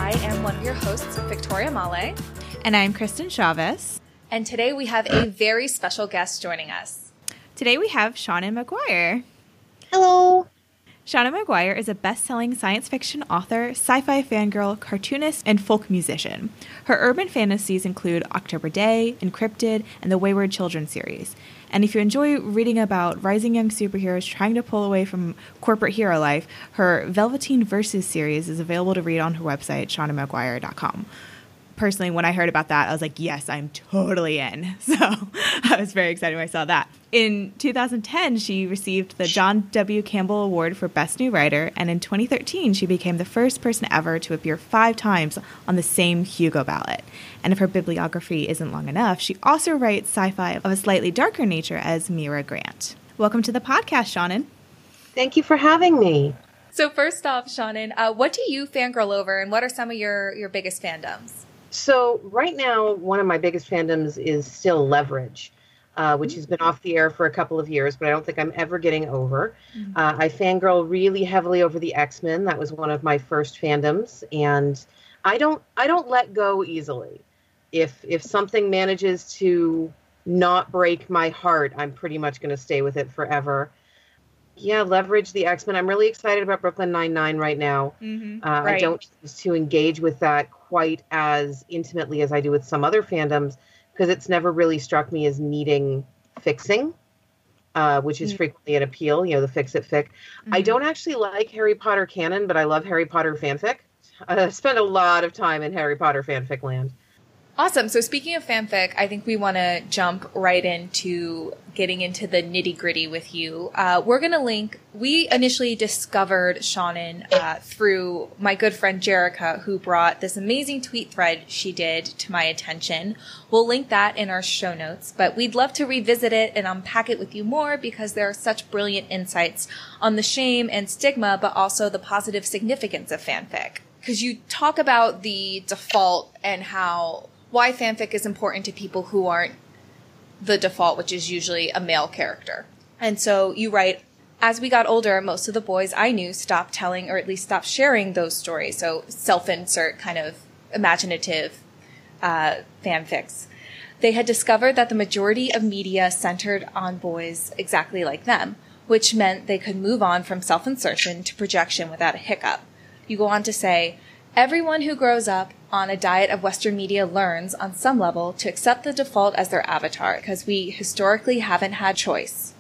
I am one of your hosts, Victoria Male. And I'm Kristen Chavez. And today we have a very special guest joining us. Today we have Seanan McGuire. Hello. Seanan McGuire is a best-selling science fiction author, sci-fi fangirl, cartoonist, and folk musician. Her urban fantasies include October Daye, Encrypted, and the Wayward Children series. And if you enjoy reading about rising young superheroes trying to pull away from corporate hero life, her Velveteen Verses series is available to read on her website, SeananMcGuire.com. Personally, when I heard about that, I was like, yes, I'm totally in. So I was very excited when I saw that. In 2010, she received the John W. Campbell Award for Best New Writer, and in 2013, she became the first person ever to appear 5 times on the same Hugo ballot. And if her bibliography isn't long enough, she also writes sci-fi of a slightly darker nature as Mira Grant. Welcome to the podcast, Seanan. Thank you for having me. So first off, Seanan, what do you fangirl over, and what are some of your biggest fandoms? So right now, one of my biggest fandoms is still Leverage, which has been off the air for a couple of years, but I don't think I'm ever getting over. I fangirl really heavily over the X-Men. That was one of my first fandoms, and I don't let go easily. If something manages to not break my heart, I'm pretty much going to stay with it forever. Yeah, Leverage, the X-Men. I'm really excited about Brooklyn Nine-Nine right now. Right. I don't choose to engage with that quite as intimately as I do with some other fandoms because it's never really struck me as needing fixing, which is frequently an appeal, the fix-it fic. I don't actually like Harry Potter canon, but I love Harry Potter fanfic. I spend a lot of time in Harry Potter fanfic land. Awesome. So speaking of fanfic, I think we want to jump right into getting into the nitty-gritty with you. We're going to link, we initially discovered Seanan through my good friend Jerica, who brought this amazing tweet thread she did to my attention. We'll link that in our show notes, but we'd love to revisit it and unpack it with you more because there are such brilliant insights on the shame and stigma, but also the positive significance of fanfic. Because you talk about the default and why fanfic is important to people who aren't the default, which is usually a male character. And so you write, as we got older, most of the boys I knew stopped telling or at least stopped sharing those stories. So self-insert kind of imaginative fanfics. They had discovered that the majority of media centered on boys exactly like them, which meant they could move on from self-insertion to projection without a hiccup. You go on to say, everyone who grows up on a diet of Western media learns, on some level, to accept the default as their avatar because we historically haven't had choice.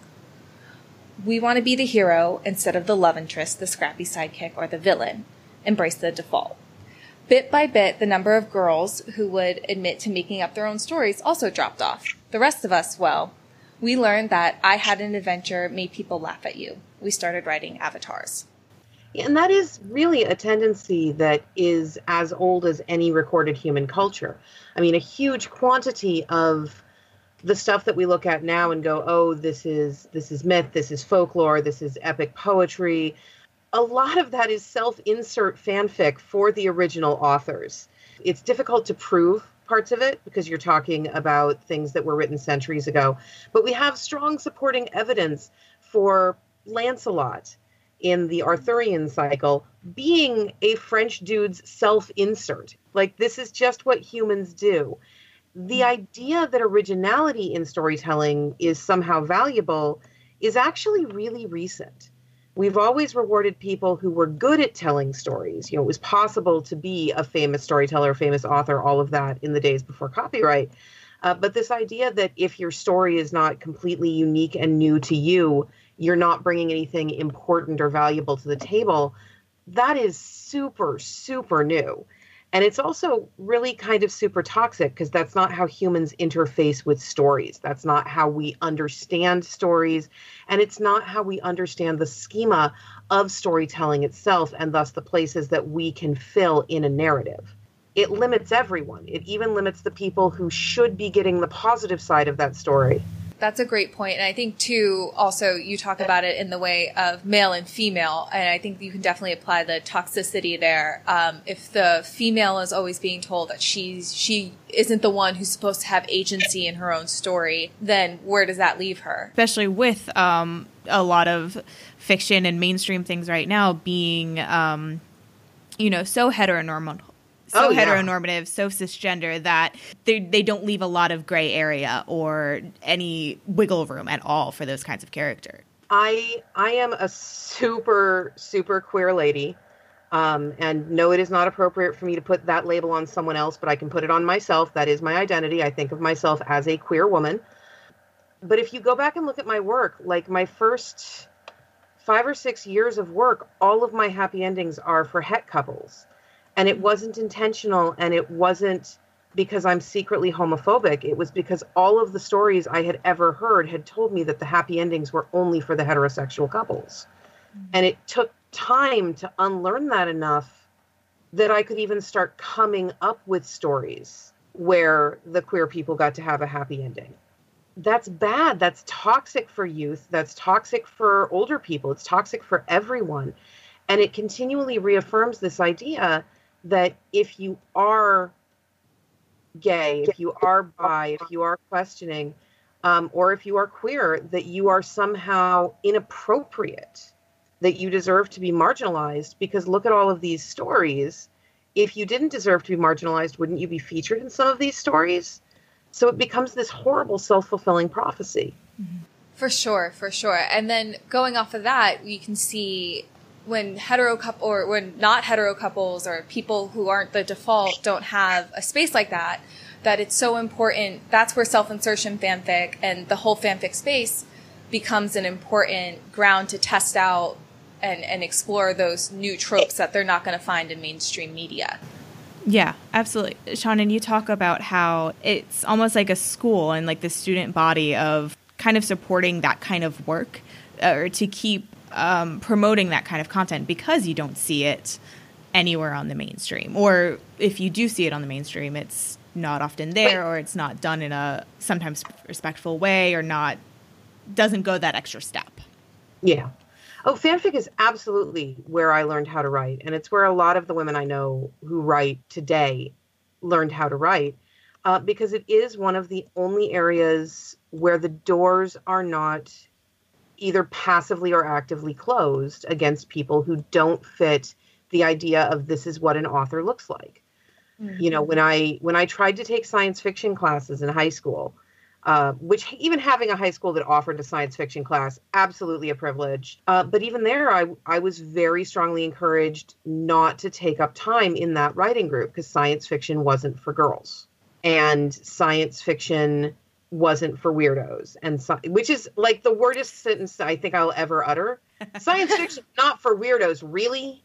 We want to be the hero instead of the love interest, the scrappy sidekick, or the villain. Embrace the default. Bit by bit, the number of girls who would admit to making up their own stories also dropped off. The rest of us, well, we learned that I had an adventure made people laugh at you. We started writing avatars. And that is really a tendency that is as old as any recorded human culture. I mean, a huge quantity of the stuff that we look at now and go, oh, this is myth, this is folklore, this is epic poetry. A lot of that is self-insert fanfic for the original authors. It's difficult to prove parts of it because you're talking about things that were written centuries ago. But we have strong supporting evidence for Lancelot in the Arthurian cycle being a French dude's self-insert. Like, this is just what humans do. The idea that originality in storytelling is somehow valuable is actually really recent. We've always rewarded people who were good at telling stories. It was possible to be a famous storyteller, famous author, all of that in the days before copyright. But this idea that if your story is not completely unique and new to you, you're not bringing anything important or valuable to the table, that is super, super new. And it's also really kind of super toxic because that's not how humans interface with stories. That's not how we understand stories. And it's not how we understand the schema of storytelling itself and thus the places that we can fill in a narrative. It limits everyone. It even limits the people who should be getting the positive side of that story. That's a great point. And I think, too, also you talk about it in the way of male and female. And I think you can definitely apply the toxicity there. If the female is always being told that she isn't the one who's supposed to have agency in her own story, then where does that leave her? Especially with a lot of fiction and mainstream things right now being, so heteronormative. so yeah. heteronormative, so cisgender that they don't leave a lot of gray area or any wiggle room at all for those kinds of characters. I am a super, super queer lady. And no, it is not appropriate for me to put that label on someone else, but I can put it on myself. That is my identity. I think of myself as a queer woman. But if you go back and look at my work, like my first 5 or 6 years of work, all of my happy endings are for het couples. And it wasn't intentional, and it wasn't because I'm secretly homophobic. It was because all of the stories I had ever heard had told me that the happy endings were only for the heterosexual couples. And it took time to unlearn that enough that I could even start coming up with stories where the queer people got to have a happy ending. That's bad. That's toxic for youth. That's toxic for older people. It's toxic for everyone. And it continually reaffirms this idea that if you are gay, if you are bi, if you are questioning, or if you are queer, that you are somehow inappropriate, that you deserve to be marginalized. Because look at all of these stories. If you didn't deserve to be marginalized, wouldn't you be featured in some of these stories? So it becomes this horrible self-fulfilling prophecy. For sure, for sure. And then going off of that, you can see when when not hetero couples or people who aren't the default don't have a space like that, that it's so important. That's where self-insertion fanfic and the whole fanfic space becomes an important ground to test out and explore those new tropes that they're not going to find in mainstream media. Yeah, absolutely. Shannon, you talk about how it's almost like a school and like the student body of kind of supporting that kind of work or to keep promoting that kind of content because you don't see it anywhere on the mainstream. Or if you do see it on the mainstream, it's not often there or it's not done in a sometimes respectful way or doesn't go that extra step. Yeah. Oh, fanfic is absolutely where I learned how to write. And it's where a lot of the women I know who write today learned how to write because it is one of the only areas where the doors are not either passively or actively closed against people who don't fit the idea of this is what an author looks like. Mm-hmm. You know, when I tried to take science fiction classes in high school, which even having a high school that offered a science fiction class, absolutely a privilege. But even there, I was very strongly encouraged not to take up time in that writing group because science fiction wasn't for girls and science fiction wasn't for weirdos. And which is like the weirdest sentence I think I'll ever utter. Science fiction, not for weirdos, really?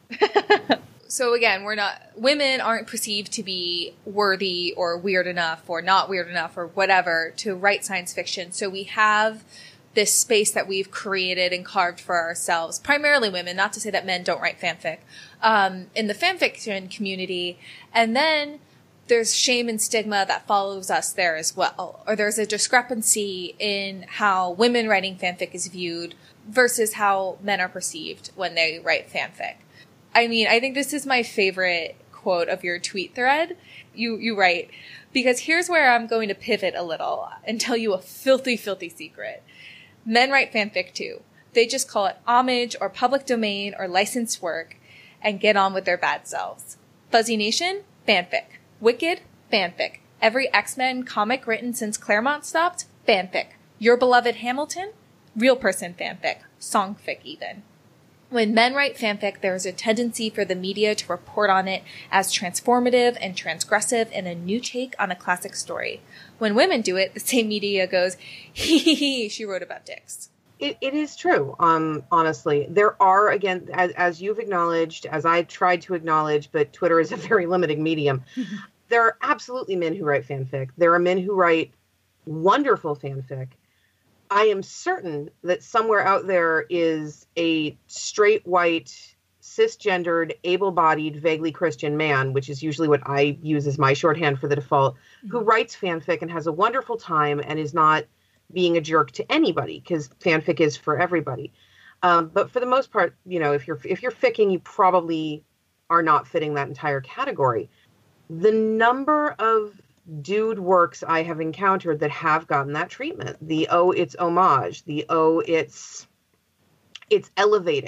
So again, women aren't perceived to be worthy or weird enough or not weird enough or whatever to write science fiction. So we have this space that we've created and carved for ourselves, primarily women, not to say that men don't write fanfic, in the fanfiction community. And then there's shame and stigma that follows us there as well. Or there's a discrepancy in how women writing fanfic is viewed versus how men are perceived when they write fanfic. I mean, I think this is my favorite quote of your tweet thread. You write, because here's where I'm going to pivot a little and tell you a filthy, filthy secret. Men write fanfic too. They just call it homage or public domain or licensed work and get on with their bad selves. Fuzzy Nation? Fanfic. Wicked? Fanfic. Every X-Men comic written since Claremont stopped? Fanfic. Your Beloved Hamilton? Real person fanfic. Songfic even. When men write fanfic, there is a tendency for the media to report on it as transformative and transgressive and a new take on a classic story. When women do it, the same media goes, hee, she wrote about dicks. It is true, honestly. There are, again, as you've acknowledged, as I tried to acknowledge, but Twitter is a very limiting medium, there are absolutely men who write fanfic. There are men who write wonderful fanfic. I am certain that somewhere out there is a straight, white, cisgendered, able-bodied, vaguely Christian man, which is usually what I use as my shorthand for the default, who writes fanfic and has a wonderful time and is not being a jerk to anybody, because fanfic is for everybody. But for the most part, you know, if you're ficking, you probably are not fitting that entire category. The number of dude works I have encountered that have gotten that treatment. It's homage. It's elevating.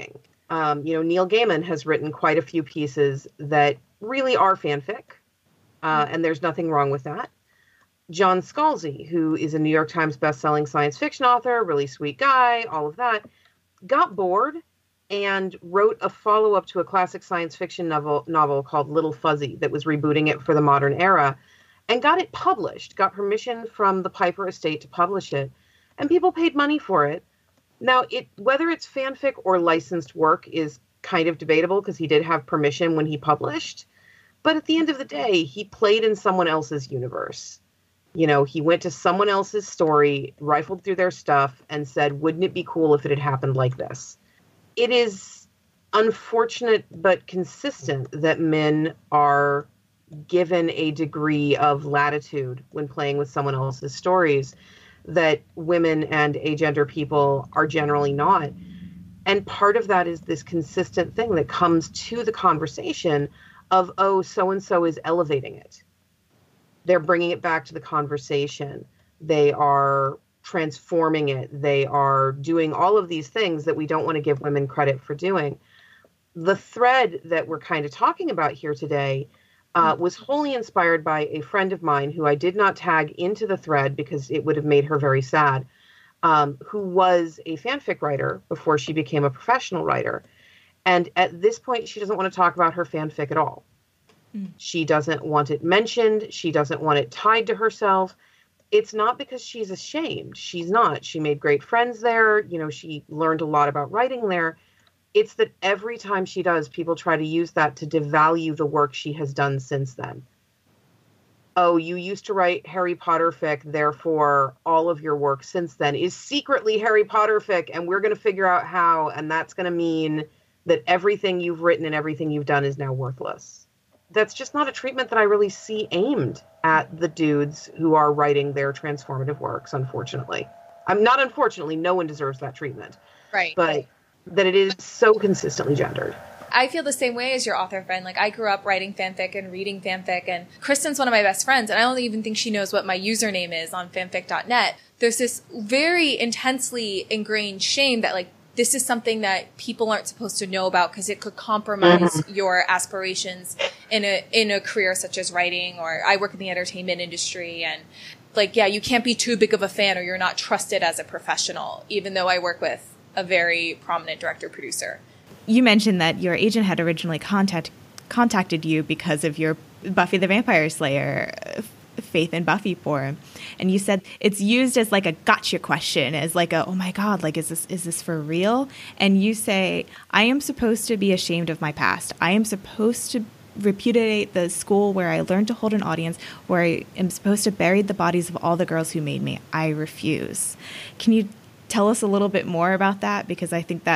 Neil Gaiman has written quite a few pieces that really are fanfic, and there's nothing wrong with that. John Scalzi, who is a New York Times bestselling science fiction author, really sweet guy, all of that, got bored and wrote a follow-up to a classic science fiction novel called Little Fuzzy that was rebooting it for the modern era, and got it published, got permission from the Piper estate to publish it, and people paid money for it. Now, whether it's fanfic or licensed work is kind of debatable because he did have permission when he published, but at the end of the day, he played in someone else's universe. He went to someone else's story, rifled through their stuff, and said, wouldn't it be cool if it had happened like this? It is unfortunate but consistent that men are given a degree of latitude when playing with someone else's stories that women and agender people are generally not. And part of that is this consistent thing that comes to the conversation of, oh, so-and-so is elevating it. They're bringing it back to the conversation. They are transforming it. They are doing all of these things that we don't want to give women credit for doing. The thread that we're kind of talking about here today was wholly inspired by a friend of mine who I did not tag into the thread because it would have made her very sad, who was a fanfic writer before she became a professional writer. And at this point, she doesn't want to talk about her fanfic at all. She doesn't want it mentioned. She doesn't want it tied to herself. It's not because she's ashamed. She's not. She made great friends there. She learned a lot about writing there. It's that every time she does, people try to use that to devalue the work she has done since then. Oh, you used to write Harry Potter fic, therefore all of your work since then is secretly Harry Potter fic, and we're going to figure out how, and that's going to mean that everything you've written and everything you've done is now worthless. That's just not a treatment that I really see aimed at the dudes who are writing their transformative works, unfortunately. Unfortunately, no one deserves that treatment. Right. But that it is so consistently gendered. I feel the same way as your author friend. Like, I grew up writing fanfic and reading fanfic, and Kristen's one of my best friends, and I don't even think she knows what my username is on fanfic.net. There's this very intensely ingrained shame that, this is something that people aren't supposed to know about because it could compromise your aspirations in a career such as writing, or I work in the entertainment industry, and you can't be too big of a fan or you're not trusted as a professional, even though I work with a very prominent director-producer. You mentioned that your agent had originally contacted you because of your Buffy the Vampire Slayer faith in Buffy form, and you said it's used as a gotcha question, as oh my god, is this for real? And you say, I am supposed to be ashamed of my past. I am supposed to repudiate the school where I learned to hold an audience, where I am supposed to bury the bodies of all the girls who made me. I refuse. Can you tell us a little bit more about that? Because I think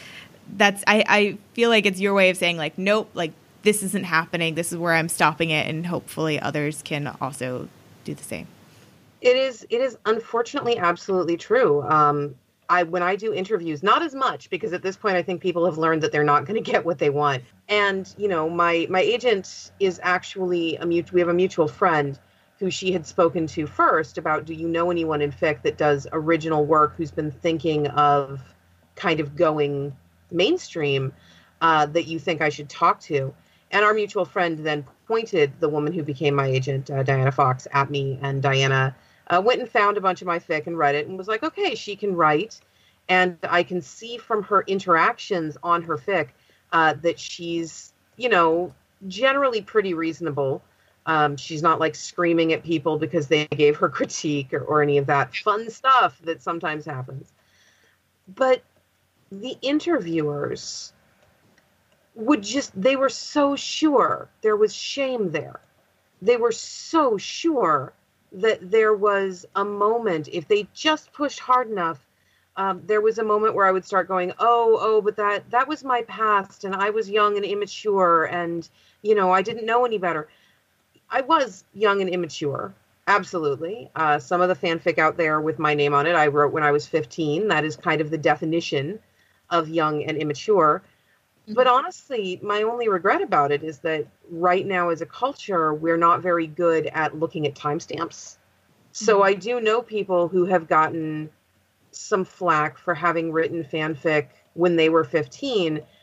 I feel like it's your way of saying nope, this isn't happening. This is where I'm stopping it, and hopefully others can also do the same. It is unfortunately absolutely true. When I do interviews, not as much, because at this point I think people have learned that they're not going to get what they want. And my agent is actually we have a mutual friend who she had spoken to first about, do you know anyone in fic that does original work who's been thinking of kind of going mainstream that you think I should talk to? And our mutual friend then pointed the woman who became my agent, Diana Fox, at me, and Diana went and found a bunch of my fic and read it and was like, okay, she can write. And I can see from her interactions on her fic that she's, generally pretty reasonable. She's not screaming at people because they gave her critique or any of that fun stuff that sometimes happens. But the interviewers they were so sure there was shame there. They were so sure that there was a moment, if they just pushed hard enough, there was a moment where I would start going, but that was my past, and I was young and immature, and, I didn't know any better. I was young and immature, absolutely. Some of the fanfic out there with my name on it, I wrote when I was 15. That is kind of the definition of young and immature. But honestly, my only regret about it is that right now as a culture, we're not very good at looking at timestamps. So I do know people who have gotten some flack for having written fanfic when they were 15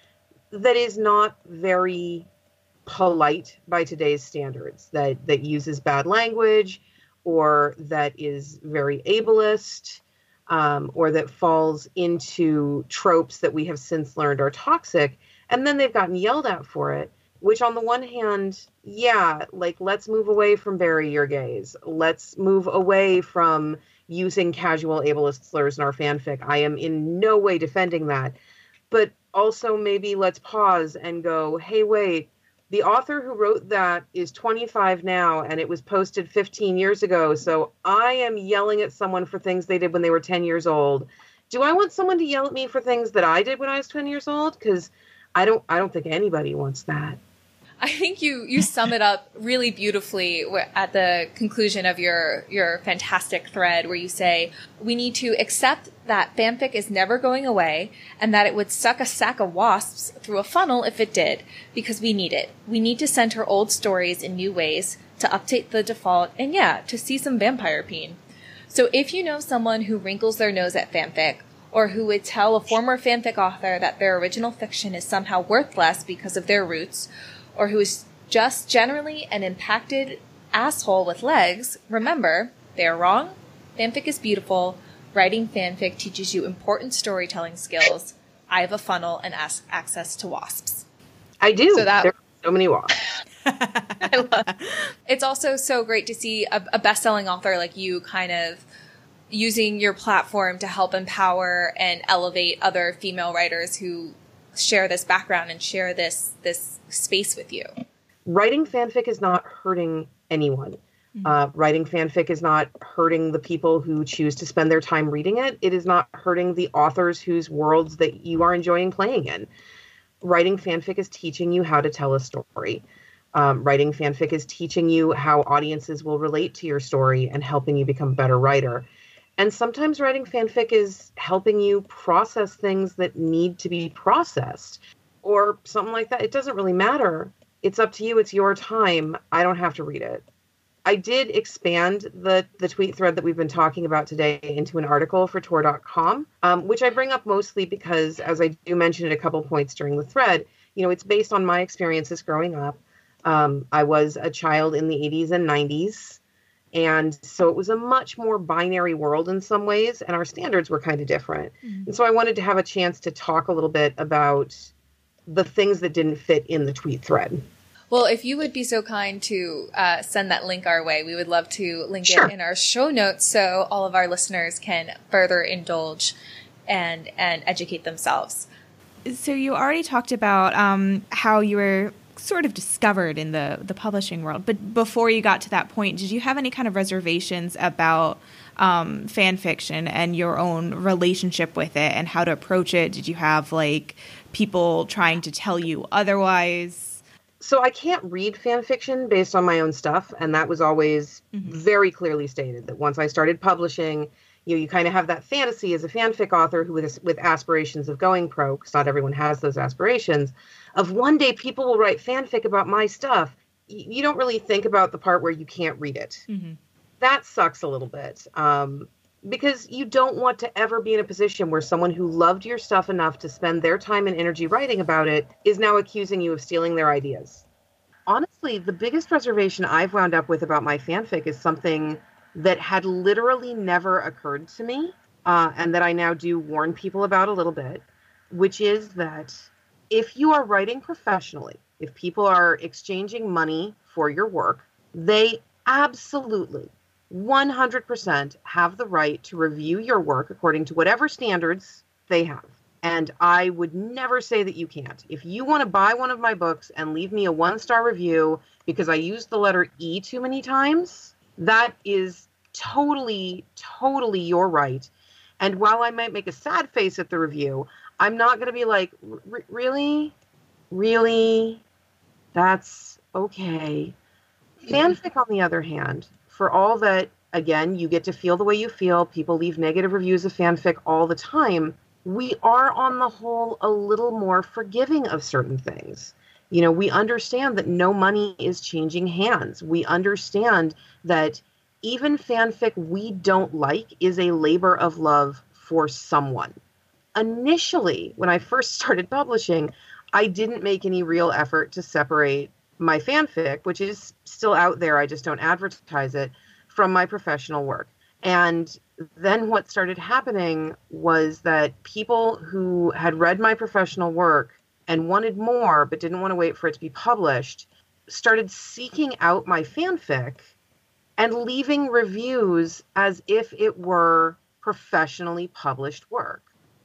that is not very polite by today's standards, that uses bad language, or that is very ableist, or that falls into tropes that we have since learned are toxic, and then they've gotten yelled at for it. Which on the one hand, yeah, like, let's move away from bury your gays. Let's move away from using casual ableist slurs in our fanfic. I am in no way defending that. But also maybe let's pause and go, hey, wait, the author who wrote that is 25 now, and it was posted 15 years ago. So I am yelling at someone for things they did when they were 10 years old. Do I want someone to yell at me for things that I did when I was 10 years old? Because I don't think anybody wants that. I think you sum it up really beautifully at the conclusion of your fantastic thread, where you say, we need to accept that fanfic is never going away, and that it would suck a sack of wasps through a funnel if it did, because we need it. We need to center old stories in new ways, to update the default, and yeah, to see some vampire peen. So if you know someone who wrinkles their nose at fanfic, or who would tell a former fanfic author that their original fiction is somehow worth less because of their roots, or who is just generally an impacted asshole with legs, remember, they are wrong. Fanfic is beautiful. Writing fanfic teaches you important storytelling skills. I have a funnel and access to wasps. I do. So there are so many wasps. I love it. It's also so great to see a best-selling author like you kind of using your platform to help empower and elevate other female writers who share this background and share this space with you. Writing fanfic is not hurting anyone. Writing fanfic is not hurting the people who choose to spend their time reading it. It is not hurting the authors whose worlds that you are enjoying playing in. Writing fanfic is teaching you how to tell a story. Writing fanfic is teaching you how audiences will relate to your story and helping you become a better writer. And sometimes writing fanfic is helping you process things that need to be processed or something like that. It doesn't really matter. It's up to you. It's your time. I don't have to read it. I did expand the tweet thread that we've been talking about today into an article for Tor.com, which I bring up mostly because, as I do mention at a couple points during the thread, it's based on my experiences growing up. I was a child in the 80s and 90s. And so it was a much more binary world in some ways, and our standards were kind of different. Mm-hmm. And so I wanted to have a chance to talk a little bit about the things that didn't fit in the tweet thread. Well, if you would be so kind to send that link our way, we would love to link it in our show notes so all of our listeners can further indulge and educate themselves. So you already talked about how you were sort of discovered in the publishing world. But before you got to that point, did you have any kind of reservations about fan fiction and your own relationship with it and how to approach it? Did you have people trying to tell you otherwise? So I can't read fan fiction based on my own stuff. And that was always very clearly stated, that once I started publishing, you kind of have that fantasy as a fanfic author who with aspirations of going pro, because not everyone has those aspirations, of one day people will write fanfic about my stuff. You don't really think about the part where you can't read it. Mm-hmm. That sucks a little bit, because you don't want to ever be in a position where someone who loved your stuff enough to spend their time and energy writing about it is now accusing you of stealing their ideas. Honestly, the biggest reservation I've wound up with about my fanfic is something that had literally never occurred to me, and that I now do warn people about a little bit, which is that if you are writing professionally, if people are exchanging money for your work, they absolutely 100% have the right to review your work according to whatever standards they have. And I would never say that you can't. If you want to buy one of my books and leave me a 1-star review because I used the letter E too many times, that is totally, totally your right. And while I might make a sad face at the review, I'm not going to be like, really? Really? That's okay. Fanfic, on the other hand, for all that, again, you get to feel the way you feel, people leave negative reviews of fanfic all the time, we are on the whole a little more forgiving of certain things. We understand that no money is changing hands. We understand that even fanfic we don't like is a labor of love for someone. Initially, when I first started publishing, I didn't make any real effort to separate my fanfic, which is still out there, I just don't advertise it, from my professional work. And then what started happening was that people who had read my professional work and wanted more but didn't want to wait for it to be published started seeking out my fanfic and leaving reviews as if it were professionally published work.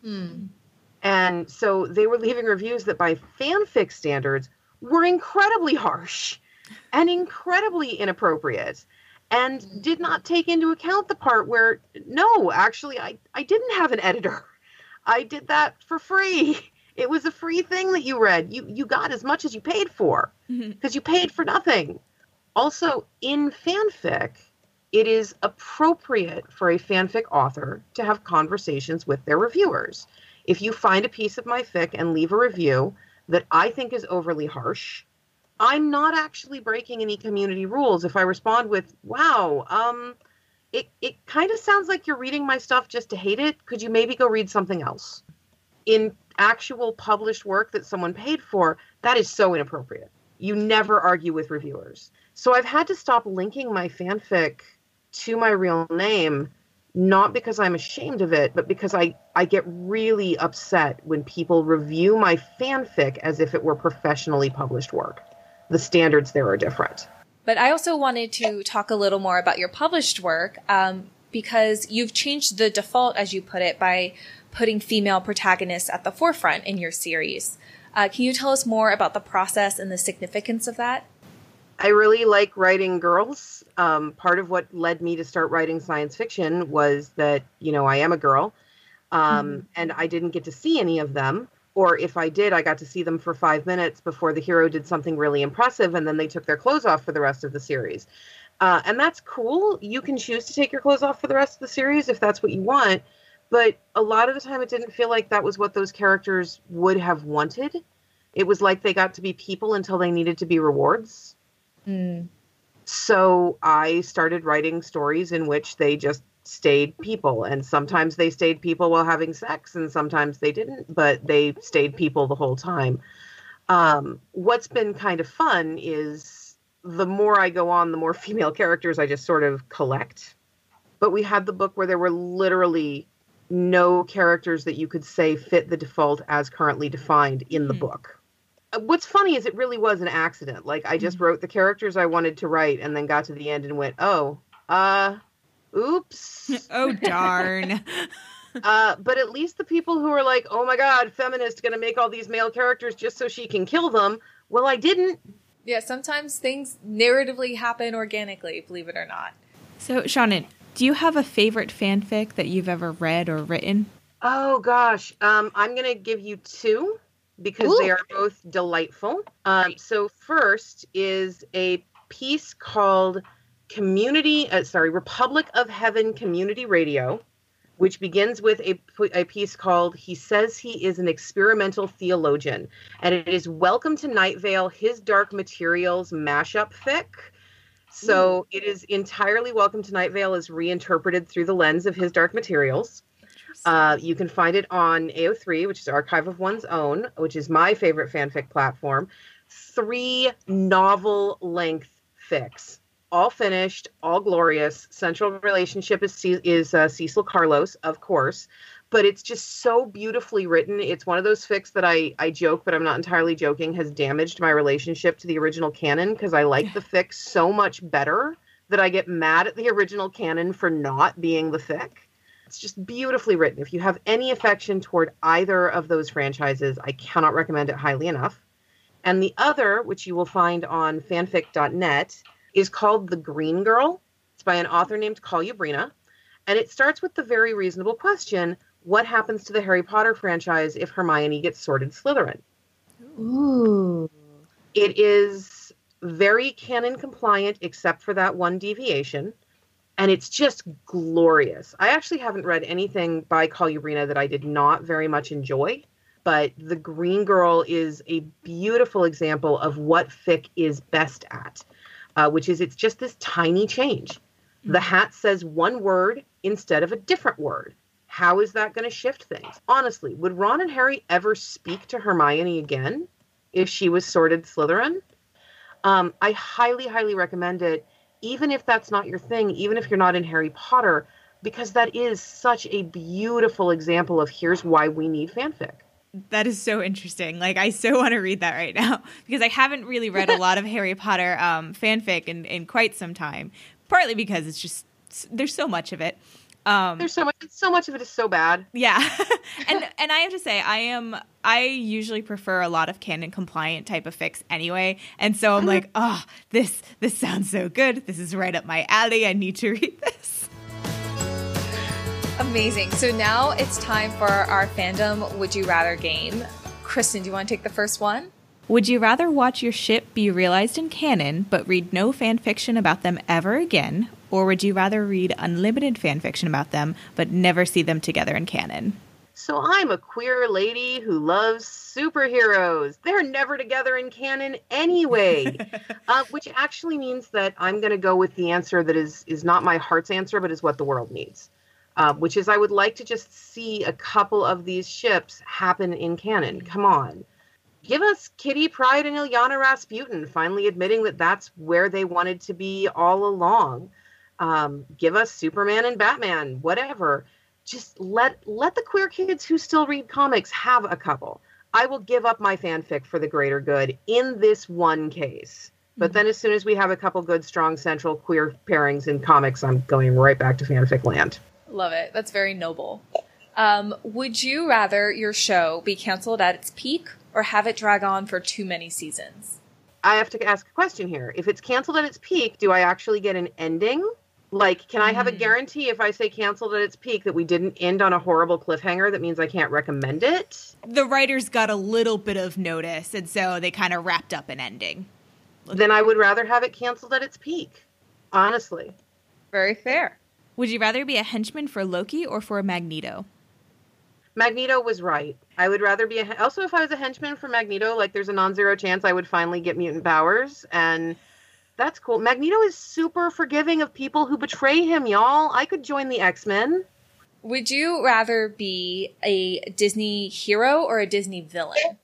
And so they were leaving reviews that by fanfic standards were incredibly harsh and incredibly inappropriate and did not take into account the part where, no, actually, I didn't have an editor. I did that for free. It was a free thing that you read. You got as much as you paid for because you paid for nothing. Also, in fanfic, it is appropriate for a fanfic author to have conversations with their reviewers. If you find a piece of my fic and leave a review that I think is overly harsh, I'm not actually breaking any community rules. If I respond with, wow, it kind of sounds like you're reading my stuff just to hate it. Could you maybe go read something else? In actual published work that someone paid for, that is so inappropriate. You never argue with reviewers. So I've had to stop linking my fanfic to my real name, not because I'm ashamed of it, but because I get really upset when people review my fanfic as if it were professionally published work. The standards there are different. But I also wanted to talk a little more about your published work, because you've changed the default, as you put it, by putting female protagonists at the forefront in your series. Can you tell us more about the process and the significance of that? I really like writing girls. Part of what led me to start writing science fiction was that, I am a girl, and I didn't get to see any of them. Or if I did, I got to see them for 5 minutes before the hero did something really impressive, and then they took their clothes off for the rest of the series. And that's cool. You can choose to take your clothes off for the rest of the series if that's what you want. But a lot of the time, it didn't feel like that was what those characters would have wanted. It was like they got to be people until they needed to be rewards. So I started writing stories in which they just stayed people, and sometimes they stayed people while having sex, and sometimes they didn't, but they stayed people the whole time. What's been kind of fun is the more I go on, the more female characters I just sort of collect. But we had the book where there were literally no characters that you could say fit the default as currently defined in the book. What's funny is it really was an accident. Like, I just wrote the characters I wanted to write and then got to the end and went, oops. Oh, darn. But at least the people who are like, oh my God, feminist going to make all these male characters just so she can kill them. Well, I didn't. Yeah, sometimes things narratively happen organically, believe it or not. So, Shannon, do you have a favorite fanfic that you've ever read or written? Oh, gosh. I'm going to give you two because they are both delightful. So first is a piece called Republic of Heaven Community Radio, which begins with a piece called He Says He is an Experimental Theologian. And it is Welcome to Night Vale, His Dark Materials mashup fic. So it is entirely Welcome to Night Vale is reinterpreted through the lens of His Dark Materials. You can find it on AO3, which is Archive of One's Own, which is my favorite fanfic platform. 3 novel-length fics, all finished, all glorious. Central relationship is Cecil Carlos, of course, but it's just so beautifully written. It's one of those fics that I joke, but I'm not entirely joking, has damaged my relationship to the original canon because I like the fic so much better that I get mad at the original canon for not being the fic. It's just beautifully written. If you have any affection toward either of those franchises, I cannot recommend it highly enough. And the other, which you will find on fanfic.net, is called The Green Girl. It's by an author named Kalia Brina. And it starts with the very reasonable question, what happens to the Harry Potter franchise if Hermione gets sorted Slytherin? Ooh. It is very canon compliant, except for that one deviation. And it's just glorious. I actually haven't read anything by Kalia Brina that I did not very much enjoy. But The Green Girl is a beautiful example of what fic is best at, which is it's just this tiny change. The hat says one word instead of a different word. How is that going to shift things? Honestly, would Ron and Harry ever speak to Hermione again? if she was sorted Slytherin. I highly, highly recommend it, even if that's not your thing, even if you're not in Harry Potter, because that is such a beautiful example of here's why we need fanfic. That is so interesting. Like, I so want to read that right now because I haven't really read a lot of Harry Potter fanfic in quite some time, partly because it's just, there's so much of it. There's so much of it is so bad. Yeah. and I have to say, I usually prefer a lot of canon compliant type of fics anyway. And so I'm like, oh, this sounds so good. This is right up my alley. I need to read this. Amazing. So now it's time for our fandom Would You Rather game. Kristen, do you want to take the first one? Would you rather watch your ship be realized in canon, but read no fan fiction about them ever again? Or would you rather read unlimited fan fiction about them, but never see them together in canon? So I'm a queer lady who loves superheroes. They're never together in canon anyway, which actually means that I'm going to go with the answer that is not my heart's answer, but is what the world needs, which is I would like to just see a couple of these ships happen in canon. Come on. Give us Kitty Pryde and Illyana Rasputin finally admitting that that's where they wanted to be all along. Give us Superman and Batman, whatever. Just let the queer kids who still read comics have a couple. I will give up my fanfic for the greater good in this one case. But then as soon as we have a couple good, strong, central queer pairings in comics, I'm going right back to fanfic land. Love it. That's very noble. Would you rather your show be canceled at its peak or have it drag on for too many seasons? I have to ask a question here. If it's canceled at its peak, do I actually get an ending? Like, can I have a guarantee if I say canceled at its peak that we didn't end on a horrible cliffhanger that means I can't recommend it? The writers got a little bit of notice, and so they kind of wrapped up an ending. Then I would rather have it canceled at its peak, honestly. Very fair. Would you rather be a henchman for Loki or for Magneto? Magneto was right. I would rather be also, if I was a henchman for Magneto, like there's a non-zero chance I would finally get mutant powers, and that's cool. Magneto is super forgiving of people who betray him, y'all. I could join the X-Men. Would you rather be a Disney hero or a Disney villain?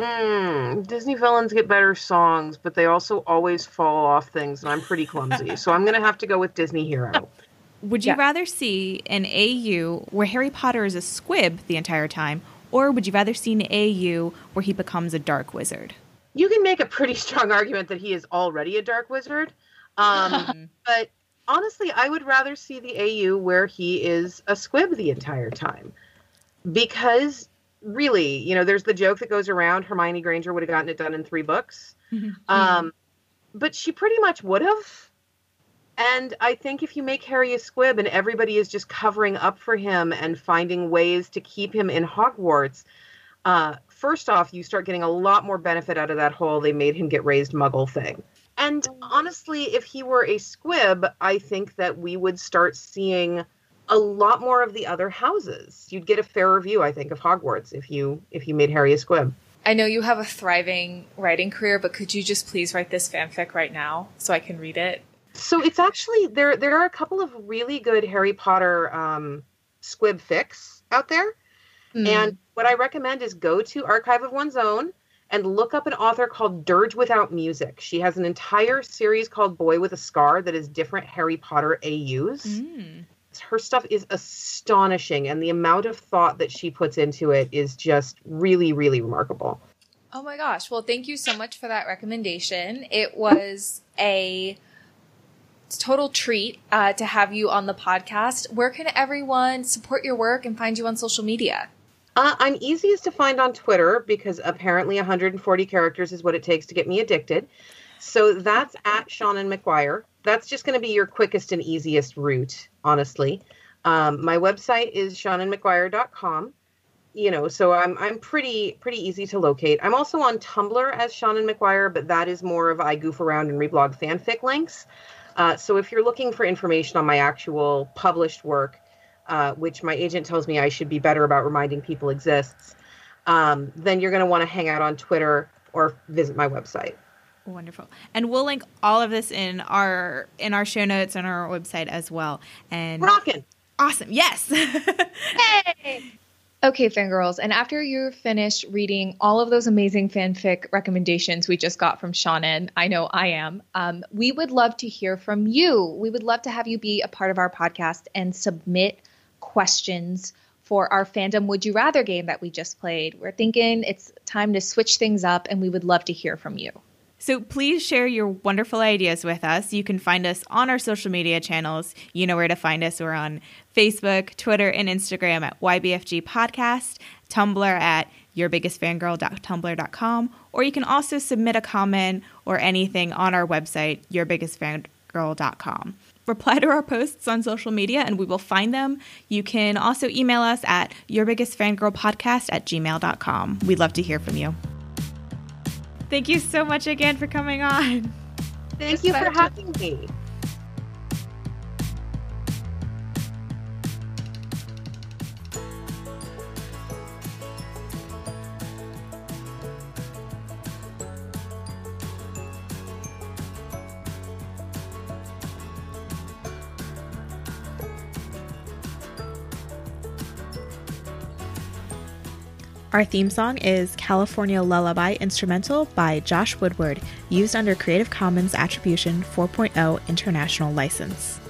Disney villains get better songs, but they also always fall off things, and I'm pretty clumsy. So I'm going to have to go with Disney hero. Would you rather see an AU where Harry Potter is a squib the entire time, or would you rather see an AU where he becomes a dark wizard? You can make a pretty strong argument that he is already a dark wizard. But honestly, I would rather see the AU where he is a squib the entire time. Because really, you know, there's the joke that goes around, Hermione Granger would have gotten it done in 3 books. But she pretty much would have. And I think if you make Harry a squib and everybody is just covering up for him and finding ways to keep him in Hogwarts, first off, you start getting a lot more benefit out of that whole they made him get raised muggle thing. And honestly, if he were a squib, I think that we would start seeing a lot more of the other houses. You'd get a fairer view, I think, of Hogwarts if you made Harry a squib. I know you have a thriving writing career, but could you just please write this fanfic right now so I can read it? So it's actually, there are a couple of really good Harry Potter squib fics out there. And what I recommend is go to Archive of One's Own and look up an author called Dirge Without Music. She has an entire series called Boy with a Scar that is different Harry Potter AUs. Her stuff is astonishing, and the amount of thought that she puts into it is just really, really remarkable. Oh my gosh. Well, thank you so much for that recommendation. It was a total treat to have you on the podcast. Where can everyone support your work and find you on social media? I'm easiest to find on Twitter because apparently 140 characters is what it takes to get me addicted. So that's at Shannon McGuire. That's just going to be your quickest and easiest route, honestly. My website is shannonmcguire.com. You know, so I'm pretty easy to locate. I'm also on Tumblr as Shannon McGuire, but that is more of I goof around and reblog fanfic links. So if you're looking for information on my actual published work, which my agent tells me I should be better about reminding people exists, then you're going to want to hang out on Twitter or visit my website. Wonderful. And we'll link all of this in our show notes on our website as well. And rockin'. Awesome. Yes. Hey! Okay, fangirls, and after you're finished reading all of those amazing fanfic recommendations we just got from Shannon, I know I am, we would love to hear from you. We would love to have you be a part of our podcast and submit questions for our Fandom Would You Rather game that we just played. We're thinking it's time to switch things up, and we would love to hear from you. So please share your wonderful ideas with us. You can find us on our social media channels. You know where to find us. We're on Facebook, Twitter, and Instagram at YBFG Podcast, Tumblr at yourbiggestfangirl.tumblr.com, or you can also submit a comment or anything on our website, yourbiggestfangirl.com. Reply to our posts on social media and we will find them. You can also email us at yourbiggestfangirlpodcast@gmail.com. We'd love to hear from you. Thank you so much again for coming on. Thank you for having me. Our theme song is California Lullaby Instrumental by Josh Woodward, used under Creative Commons Attribution 4.0 International License.